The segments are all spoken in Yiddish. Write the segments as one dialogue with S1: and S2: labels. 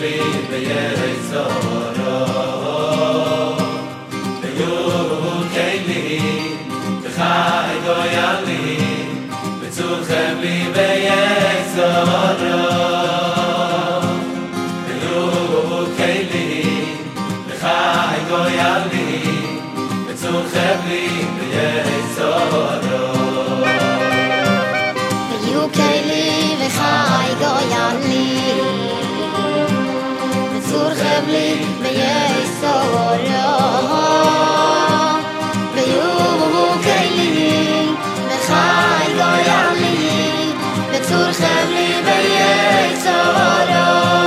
S1: לי ביצורו ויוקי לי וחי גויה לי וצורחם לי ביצורו ויוקי לי וחי גויה לי וצורחם לי ביצורו
S2: ויוקי לי וחי גויה לי וצורחם לי ביצורו ויוקי לי וחי גויה לי וצורחם לי ביצורו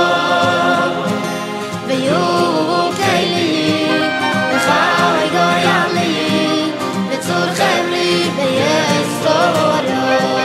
S2: ויוקי לי וחי גויה לי וצורחם לי ביצורו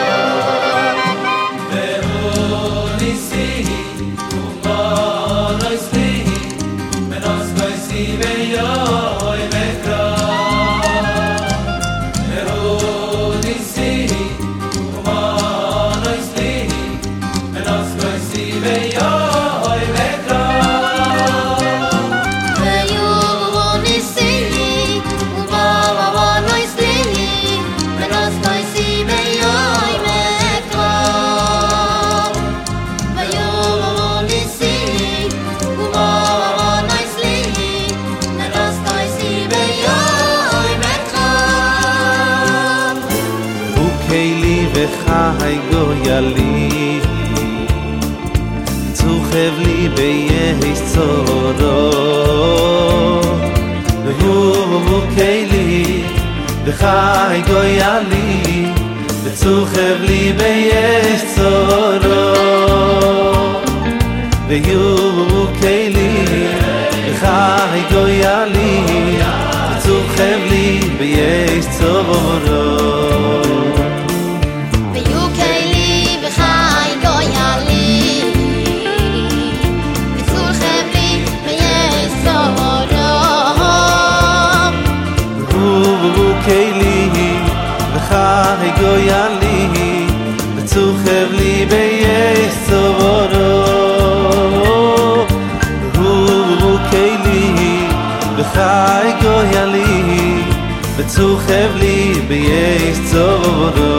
S3: וחי גויה לי צורחב לי ביצורו ויוקי לי וחי גויה לי וצורחב לי ביצורו ויוקי לי וחי גויה לי וצורחב לי ביצורו חי גויה לי וצורחב לי ביצורו ויוקי לי וחי גויה לי וצורחב לי ביצורו